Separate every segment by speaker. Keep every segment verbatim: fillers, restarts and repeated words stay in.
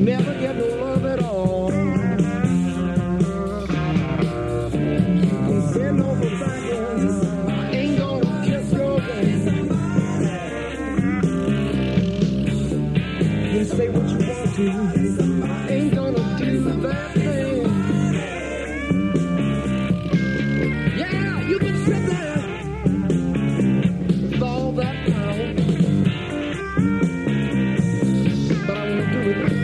Speaker 1: never get no love at all. Bend over backwards, I ain't gonna kiss your ring. You say what you want to, I ain't gonna do that thing. Yeah, you can sit there with all that power, but I won't do it.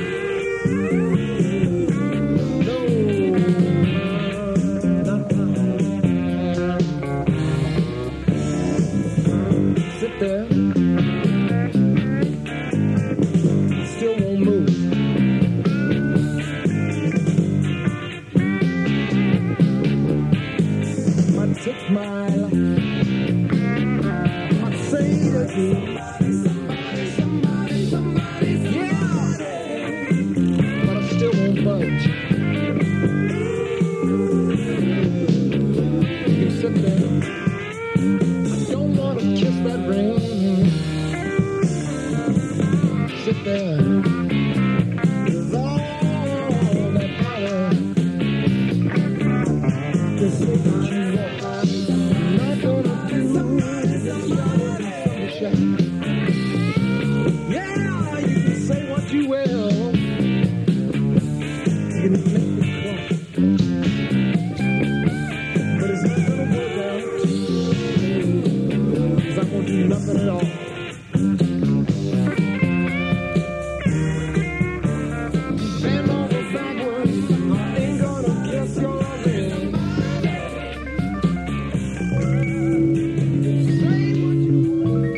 Speaker 1: There, still won't move. Might take my life, might say to you, somebody, somebody, somebody, yeah, but I still won't budge. You sit there. Kiss that ring. Sit there with all that power. Just say what you want. I'm not gonna do somebody. Yeah, you can say what you will. You can make me cry, but it's not gonna work out. I won't do nothing at all. Bend over backwards, I ain't gonna kiss your ring. Say what you want.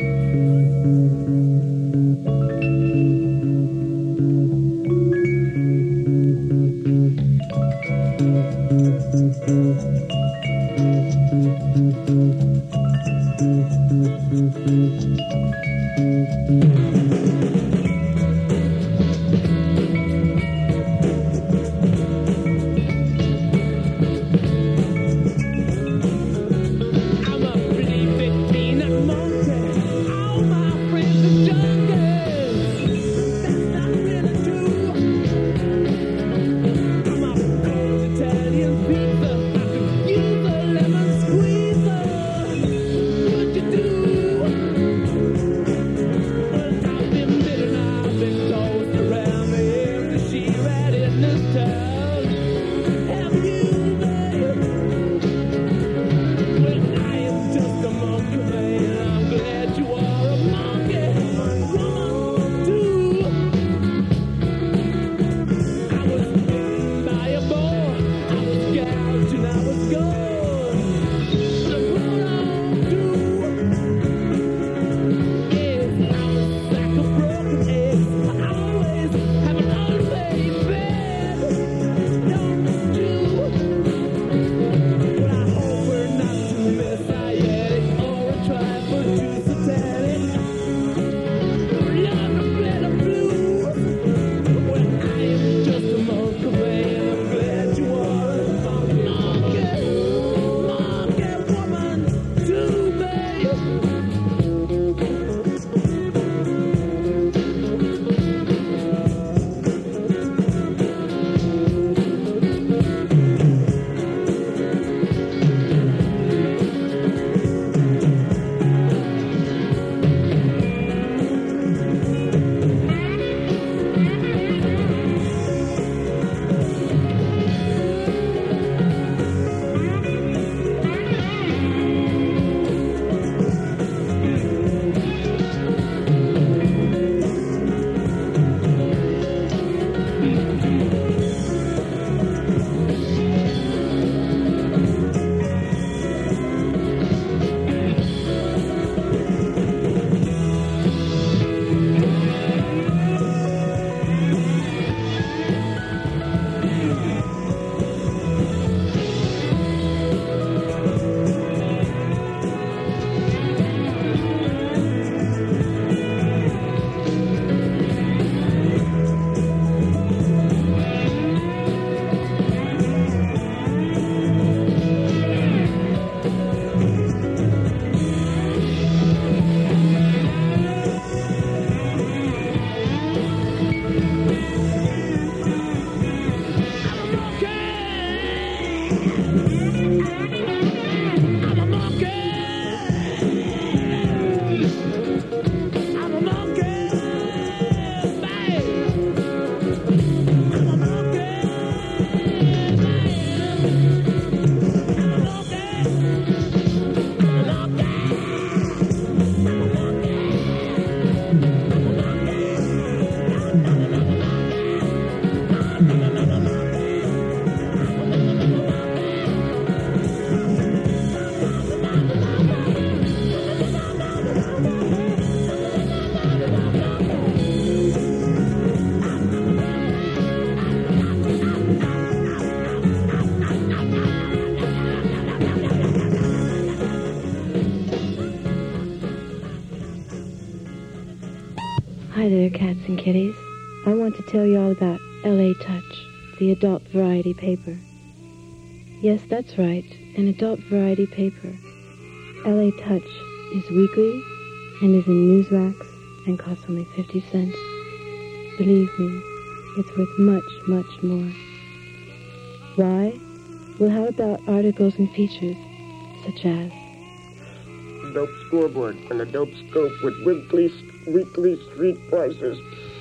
Speaker 2: cats and kitties. I want to tell you all about L A Touch, the adult variety paper. Yes, that's right, an adult variety paper. L A Touch is weekly and is in newsracks and costs only fifty cents. Believe me, it's worth much, much more. Why? Well, how about articles and features, such as
Speaker 3: Dope scoreboard and a dope scope with weekly, weekly street prices.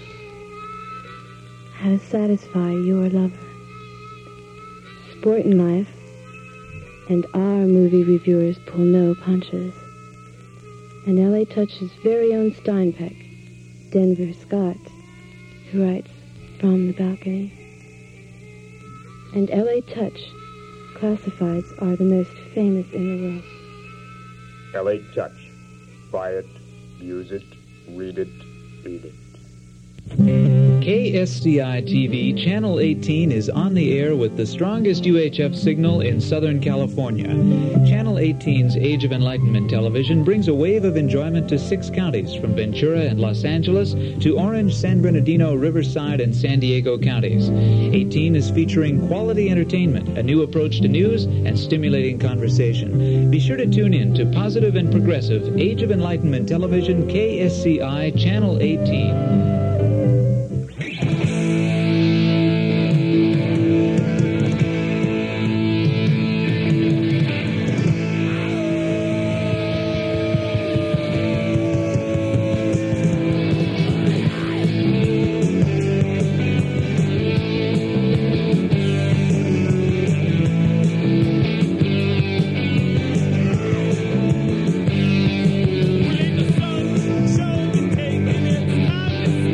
Speaker 2: how to satisfy your lover, Sport and Life, and our movie reviewers pull no punches, and L A Touch's very own Steinbeck, Denver Scott, who writes From the Balcony. And L A Touch classifieds are the most famous in the world.
Speaker 3: L A Touch. Buy it, use it, read it, feed it.
Speaker 4: K S C I T V Channel eighteen is on the air with the strongest U H F signal in Southern California. Channel eighteen's Age of Enlightenment television brings a wave of enjoyment to six counties, from Ventura and Los Angeles to Orange, San Bernardino, Riverside, and San Diego counties. eighteen is featuring quality entertainment, a new approach to news, and stimulating conversation. Be sure to tune in to positive and progressive Age of Enlightenment television, K S C I Channel eighteen.
Speaker 5: When the sun shone, taking its time to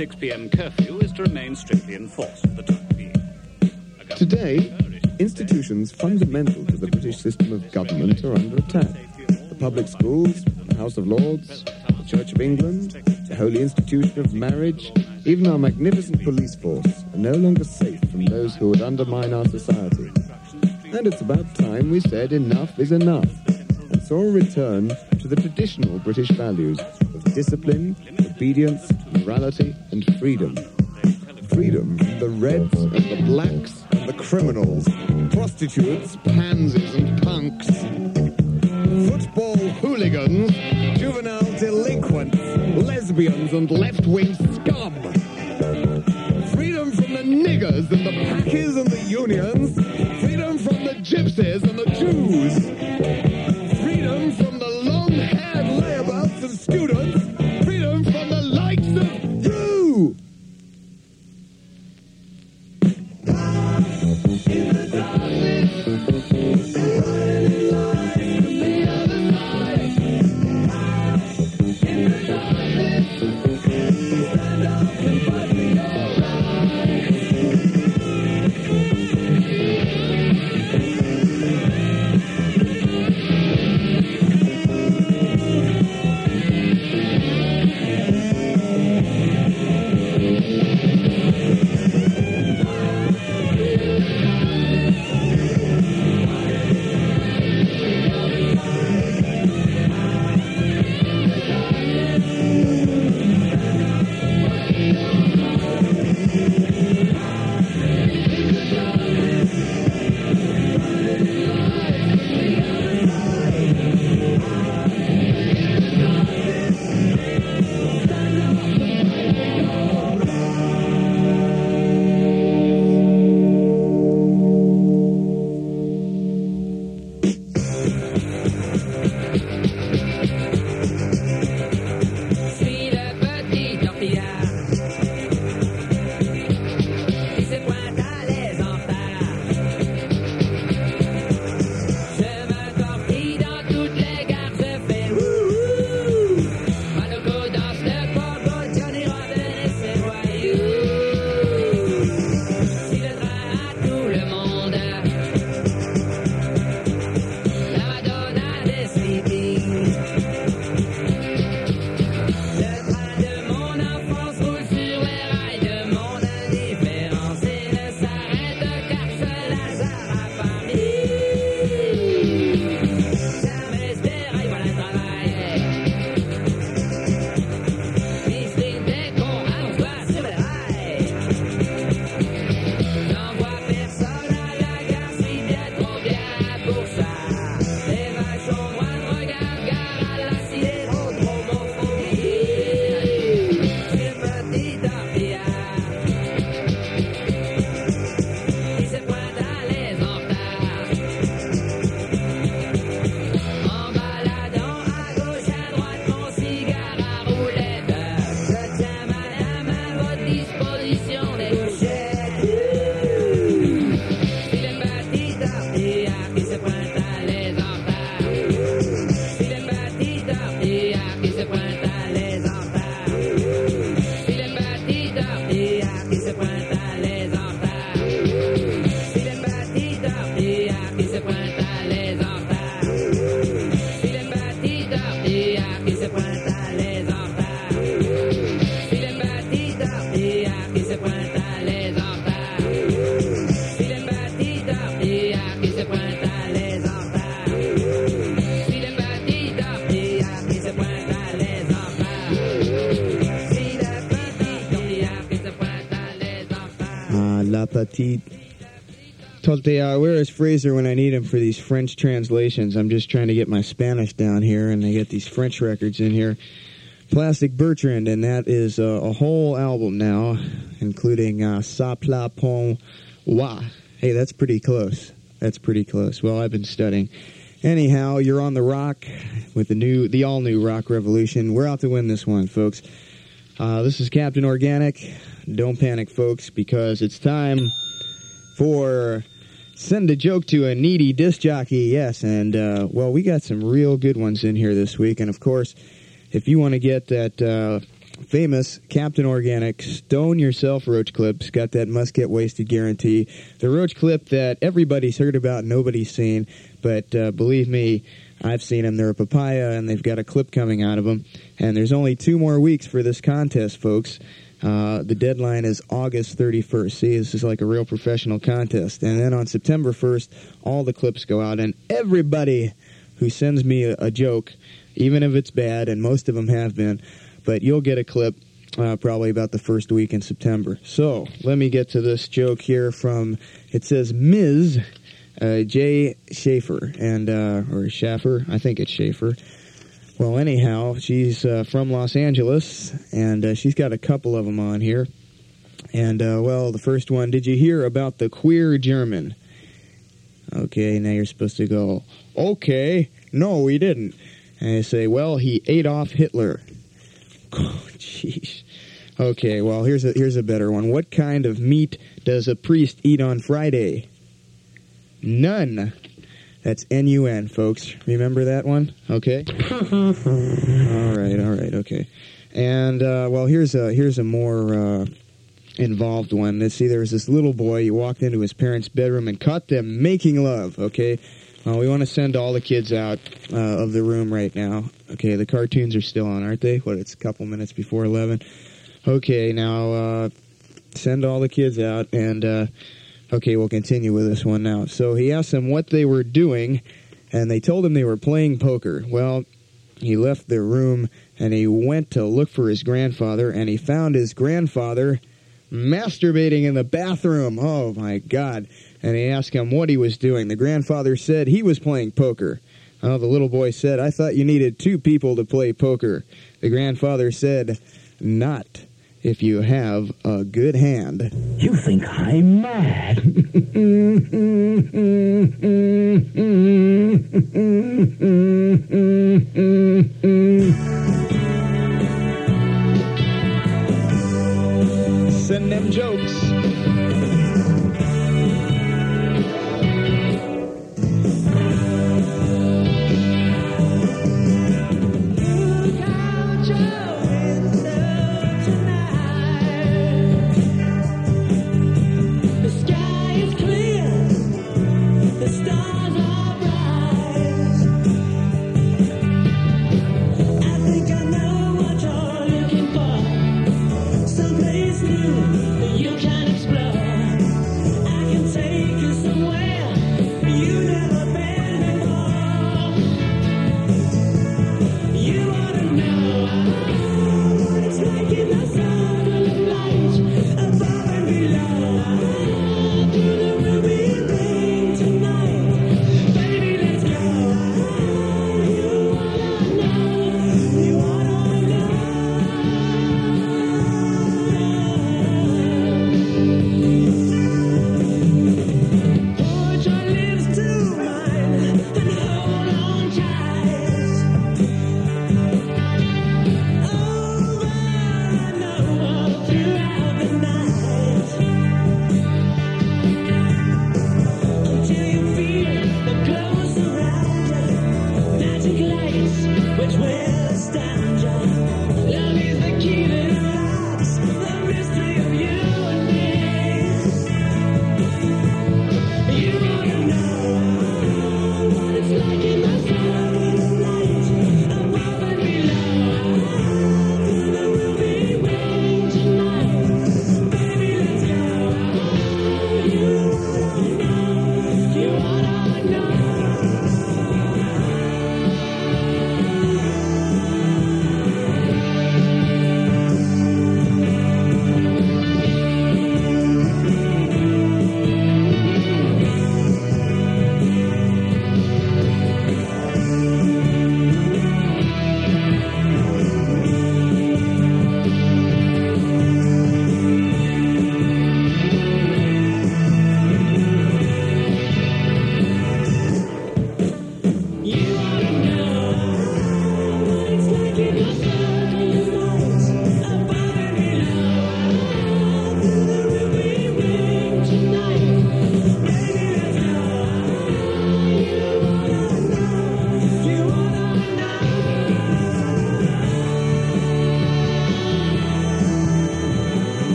Speaker 5: six p.m. curfew is to remain strictly enforced for the time being.
Speaker 6: Today, institutions fundamental to the British system of government are under attack. The public schools, the House of Lords, the Church of England, the holy institution of marriage, even our magnificent police force are no longer safe from those who would undermine our society. And it's about time we said enough is enough, and saw a return to the traditional British values of discipline, obedience, morality, and freedom. Freedom from the reds and the blacks and the criminals, prostitutes, pansies, and punks, football hooligans, juvenile delinquents, lesbians, and left-wing scum. Freedom from the niggers and the packies and the unions. Freedom from the gypsies and the Jews. Freedom from the long-haired layabouts and students. Freedom from the likes of you. In the darkness, shining light from the other side. In the darkness, stand up and fight for your rights.
Speaker 7: La Petite Tortilla. Where is Fraser when I need him for these French translations? I'm just trying to get my Spanish down here, and I get these French records in here. Plastic Bertrand, and that is uh, a whole album now, including uh, Ça Pla Pon Wa. Hey, that's pretty close. That's pretty close. Well, I've been studying. Anyhow, you're on the rock with the new, the all-new Rock Revolution. We're out to win this one, folks. Uh, this is Captain Organic. Don't panic, folks, because it's time for Send a Joke to a Needy Disc Jockey. Yes, and, uh, well, we got some real good ones in here this week. And, of course, if you want to get that uh, famous Captain Organic Stone Yourself roach clips. Got that must get wasted guarantee. The roach clip that everybody's heard about, nobody's seen, but uh, believe me, I've seen them. They're a papaya, and they've got a clip coming out of them. And there's only two more weeks for this contest, folks. Uh, the deadline is August thirty-first. See, this is like a real professional contest. And then on September first, all the clips go out, and everybody who sends me a, a joke, even if it's bad, and most of them have been, but you'll get a clip uh, probably about the first week in September. So let me get to this joke here from, it says Miz Uh, Jay Schaefer, and uh, or Schaffer, I think it's Schaefer. Well, anyhow, she's uh, from Los Angeles, and uh, she's got a couple of them on here. And, uh, well, the first one, did you hear about the queer German? Okay, now you're supposed to go, okay, no, we didn't. And they say, well, he ate off Hitler. Oh, jeez. Okay, well, here's a, here's a better one. What kind of meat does a priest eat on Friday? None. That's N U N, folks. Remember that one? Okay. all right, all right, okay. And, uh, well, here's a, here's a more uh, involved one. Let's see, there was this little boy. He walked into his parents' bedroom and caught them making love, okay? Well, we want to send all the kids out uh, of the room right now. Okay, the cartoons are still on, aren't they? What, it's a couple minutes before eleven? Okay, now uh, send all the kids out, and... Uh, Okay, we'll continue with this one now. So he asked them what they were doing, and they told him they were playing poker. Well, he left their room, and he went to look for his grandfather, and he found his grandfather masturbating in the bathroom. Oh, my God. And he asked him what he was doing. The grandfather said he was playing poker. Oh, the little boy said, I thought you needed two people to play poker. The grandfather said, not if you have a good hand.
Speaker 8: You think I'm mad?
Speaker 7: Send them jokes.
Speaker 1: The sky is clear, the stars are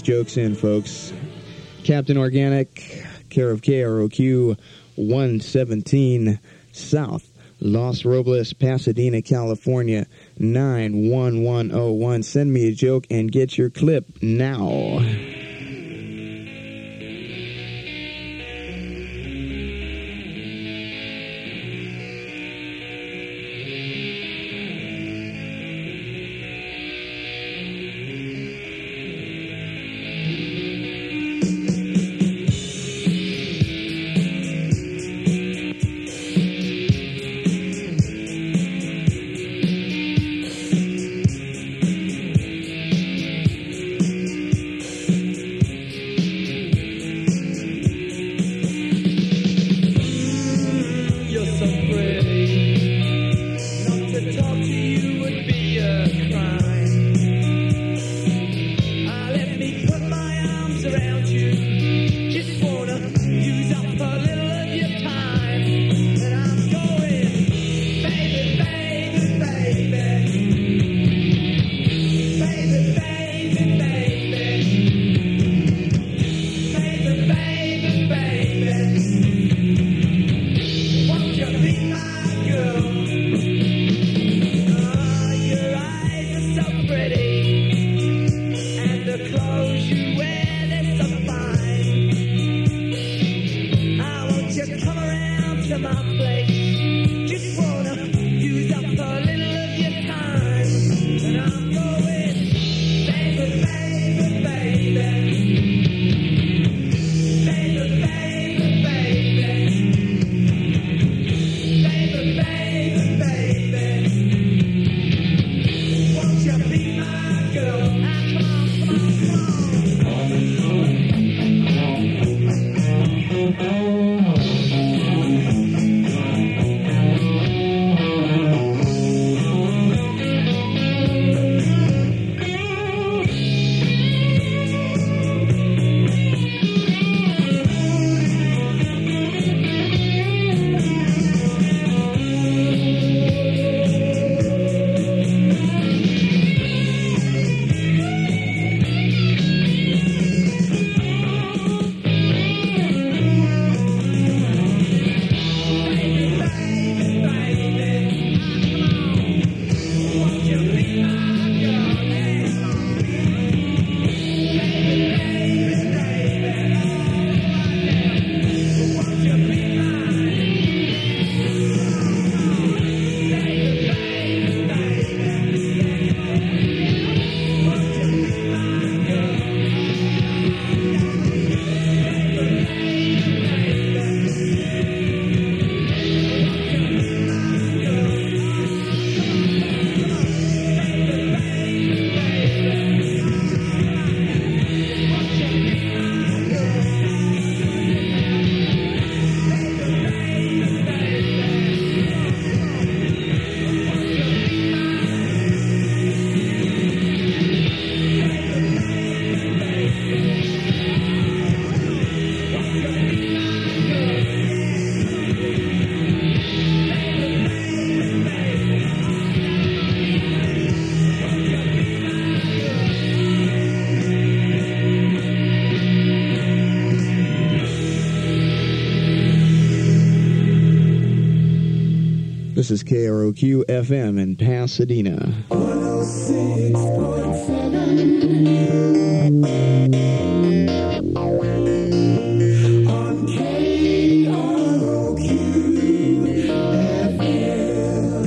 Speaker 7: jokes in, folks. Captain Organic, care of K R O Q, one seventeen South, Los Robles, Pasadena, California, nine one one oh one. Send me a joke and get your clip now. This is K R O Q F M in Pasadena.
Speaker 1: one oh six point seven on K R O Q F M.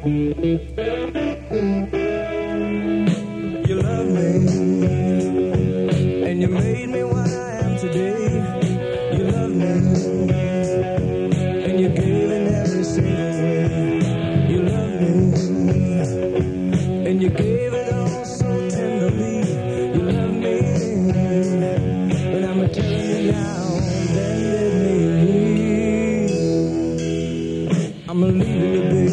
Speaker 1: You love me, and you made me what I am today. You love me, and you gave in every single way. You love me, and you gave it all so tenderly. You love me, but I'm telling you now, bend me. I'm leaving you, baby.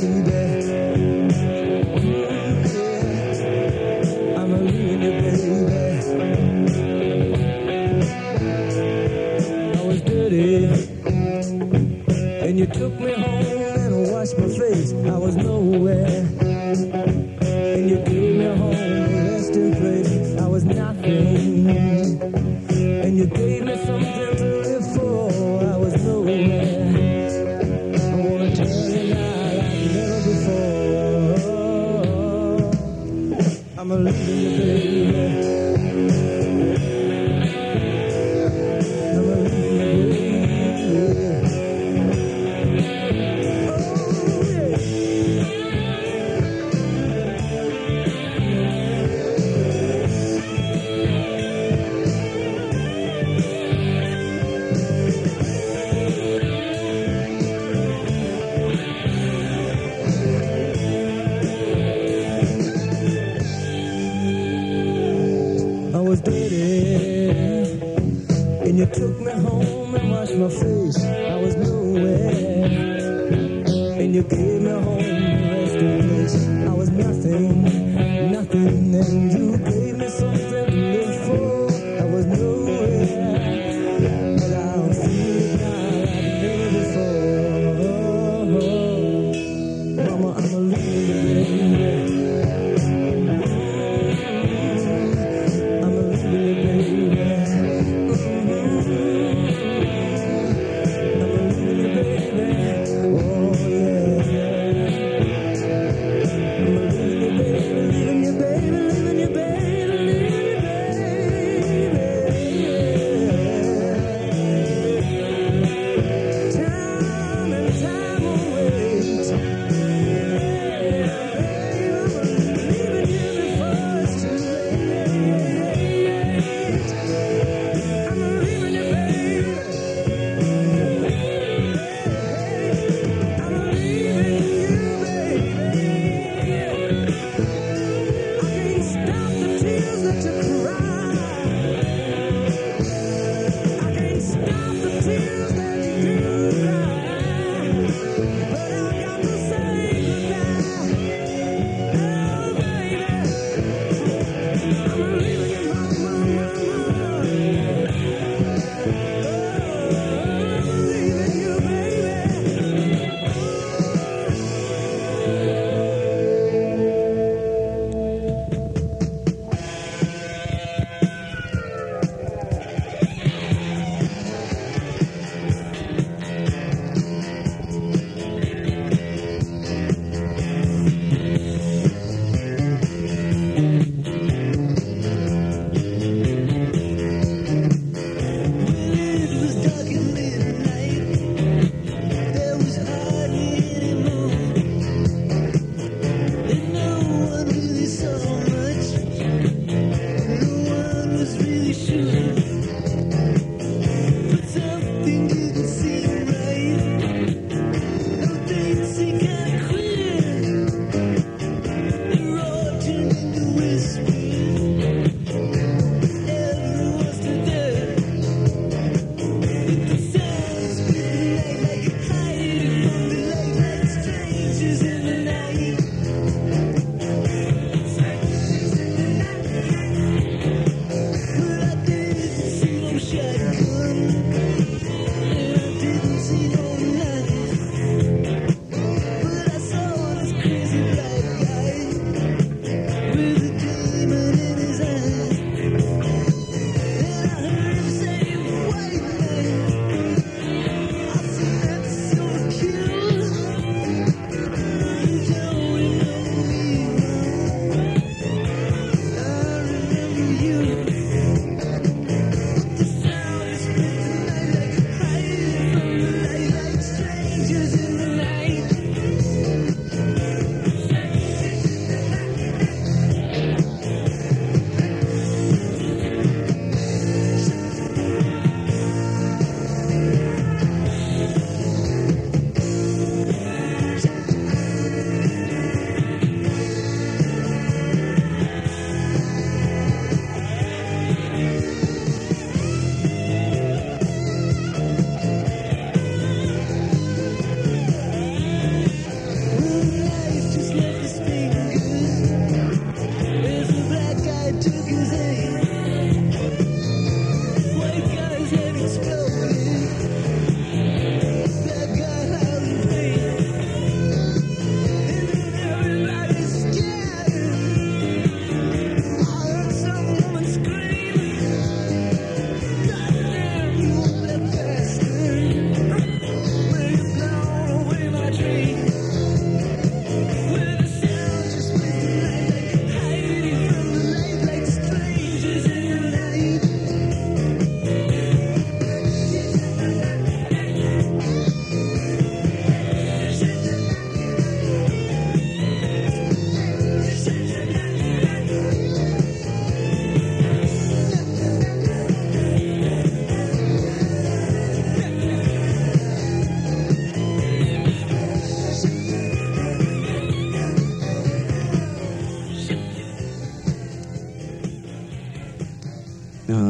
Speaker 1: And you took me home and washed my face. I was nowhere. And you gave me a home, a resting place. I was nothing. And you gave me something to live for. I was nowhere. I wanna tell you now like never before. I'm a leaving you, baby. And you took me home and washed my face. I was nowhere. And you gave me a home, a resting place. I was nothing, nothing. And you gave me something to live for. I was nowhere. But I'll feel it now like never before. Mama, I'm a leaving you, baby. I'm a leaving you, baby. Leaving you, baby, leaving you, baby.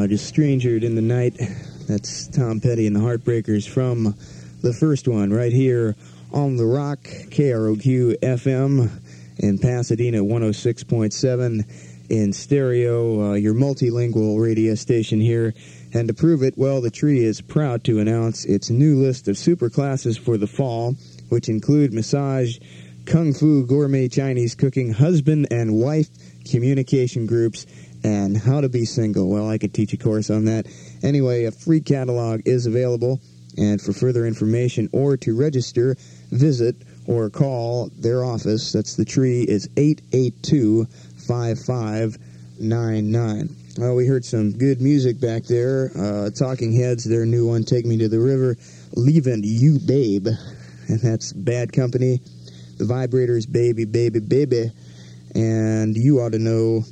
Speaker 7: just Strangered in the Night. That's Tom Petty and the Heartbreakers from the first one right here on The Rock, K R O Q F M in Pasadena, one oh six point seven in stereo, uh, your multilingual radio station here. And to prove it, well, the Tree is proud to announce its new list of super classes for the fall, which include massage, kung fu, gourmet Chinese cooking, husband and wife communication groups, and how to be single. Well, I could teach a course on that. Anyway, a free catalog is available, and for further information or to register, visit or call their office. That's the Tree, is eight eight two, five five nine nine. Well, we heard some good music back there. Uh, Talking Heads, their new one, Take Me to the River, Leavin' You Babe, and that's Bad Company. The Vibrators, Baby, Baby, Baby, and You Ought to Know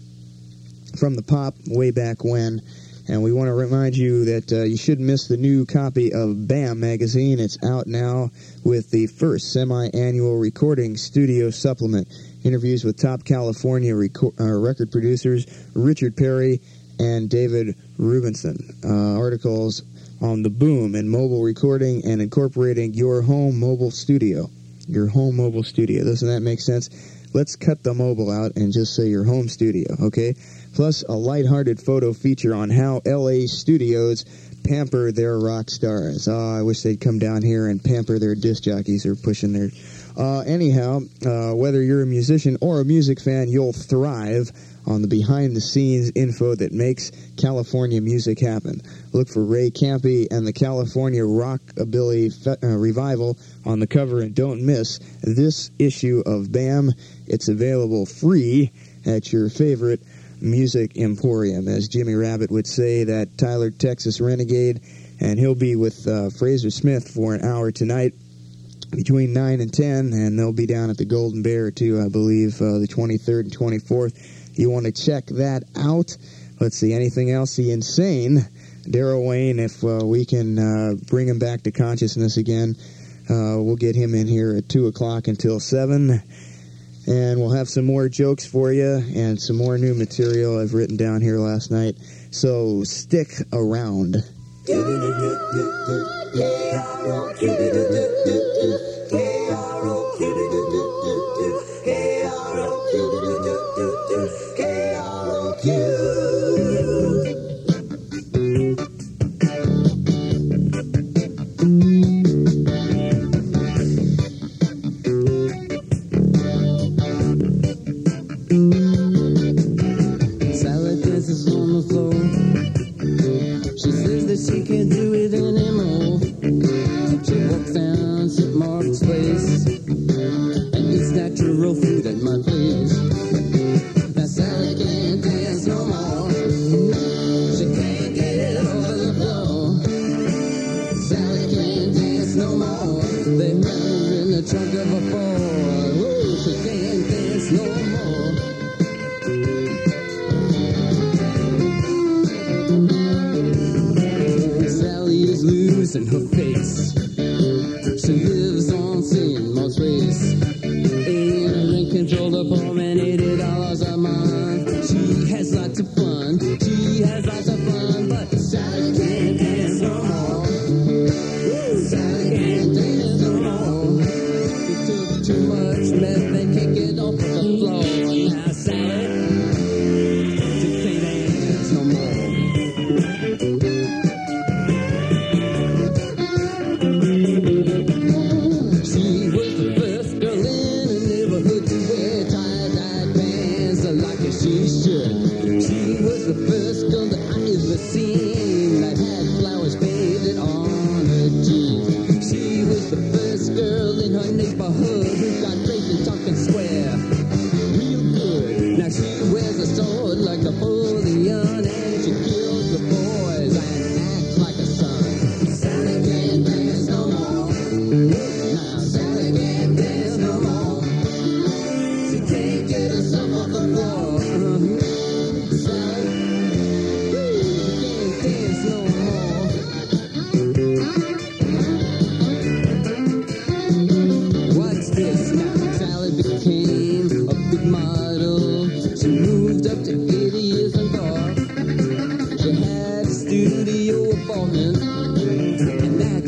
Speaker 7: from the Pop way back when. And we want to remind you that uh, you shouldn't miss the new copy of BAM magazine. It's out now with the first semi-annual recording studio supplement. Interviews with top California reco- uh, record producers Richard Perry and David Rubinson. Uh, articles on the boom in mobile recording and incorporating your home mobile studio. Your home mobile studio. Doesn't that make sense? Let's cut the mobile out and just say your home studio, okay? Plus a lighthearted photo feature on how L A studios pamper their rock stars. Oh, I wish they'd come down here and pamper their disc jockeys who are pushing their... Uh, anyhow, uh, whether you're a musician or a music fan, you'll thrive on the behind-the-scenes info that makes California music happen. Look for Ray Campy and the California Rockabilly Fe- uh, Revival on the cover, and don't miss this issue of BAM. It's available free at your favorite music emporium. As Jimmy Rabbit would say, that Tyler, Texas renegade, and he'll be with uh, Fraser Smith for an hour tonight between nine and ten, and they'll be down at the Golden Bear, too, I believe, uh, the twenty-third and twenty-fourth. You want to check that out. Let's see, anything else? The Insane, Daryl Wayne, if uh, we can uh, bring him back to consciousness again, uh, we'll get him in here at two o'clock until seven, and we'll have some more jokes for you and some more new material I've written down here last night, so stick around.
Speaker 1: Salad dances on the floor. She says that she can't do it anymore. She walks down Saint Mark's Place and eats natural food at my place. Now Sally can't dance no more. She can't get over the floor. Sally can't dance no more. They met her in the trunk of a Ford. Whoa, she can't dance no more. Sally is losing her face. She lives on Saint Mark's Place in a rent-controlled apartment, eighty dollars a month. She has lots of fun. She has lots of fun, but Sally can't dance no more. Sally can't dance no more. She took too much meth, they can't get off the floor. Now Sally just can't dance no more. She was the first girl in the neighborhood to wear tie-dye pants like she should. She was the first girl that I ever seen that had flowers painted on her jeans.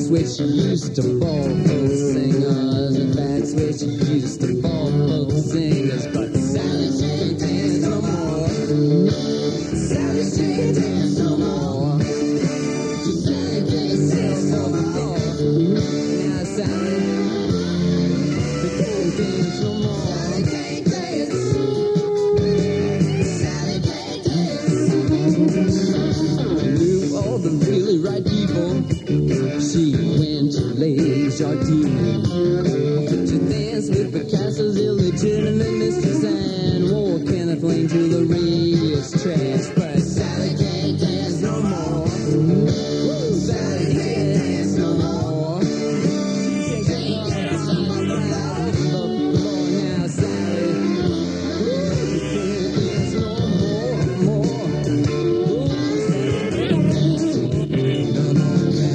Speaker 9: which used to ball folk singers, a facts which used to ball folk singers, but Sally she dance no more. Sally she dance no more. She can't get herself no more. Now Sally, she can't dance no more. Sally can't dance. Sally can't dance. Knew all the really right people. She went to Les Jardins to dance with Picasso's illegitimate mistress and wore Kenneth Lane to the racetrack. But Sally can't dance no more. Woo, Sally can't dance no more. She can't dance no more. Now Sally, woo, she can't dance no more, more. Woo, Sally can't dance no more.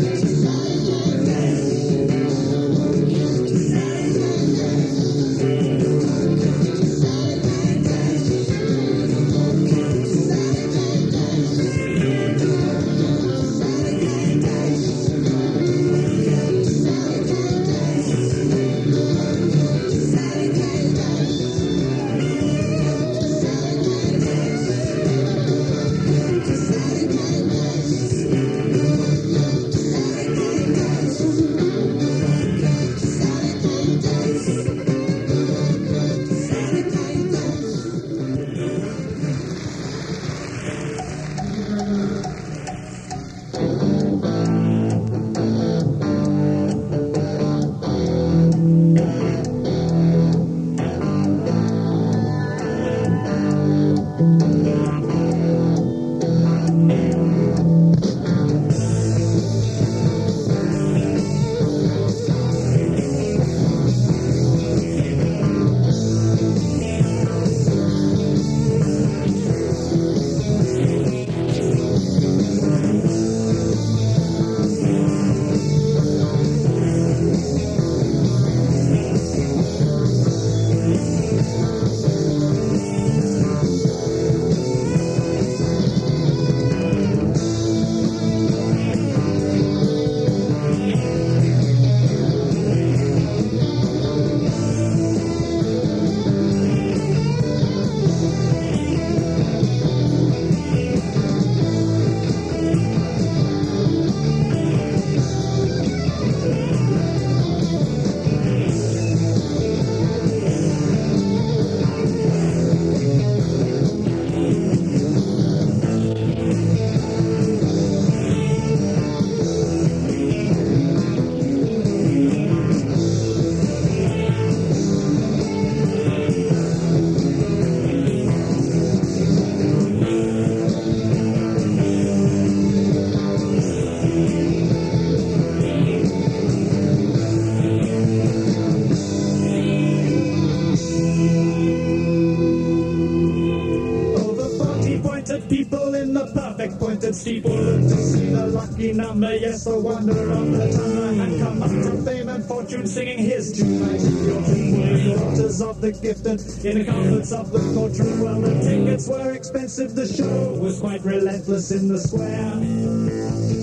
Speaker 10: Steeple to see the lucky number, yes, the wonder of the tongue, and come up to fame and fortune singing his tune. I see your two daughters of the gifted in the comforts of the courtroom. Well, the tickets were expensive, the show was quite relentless in the square.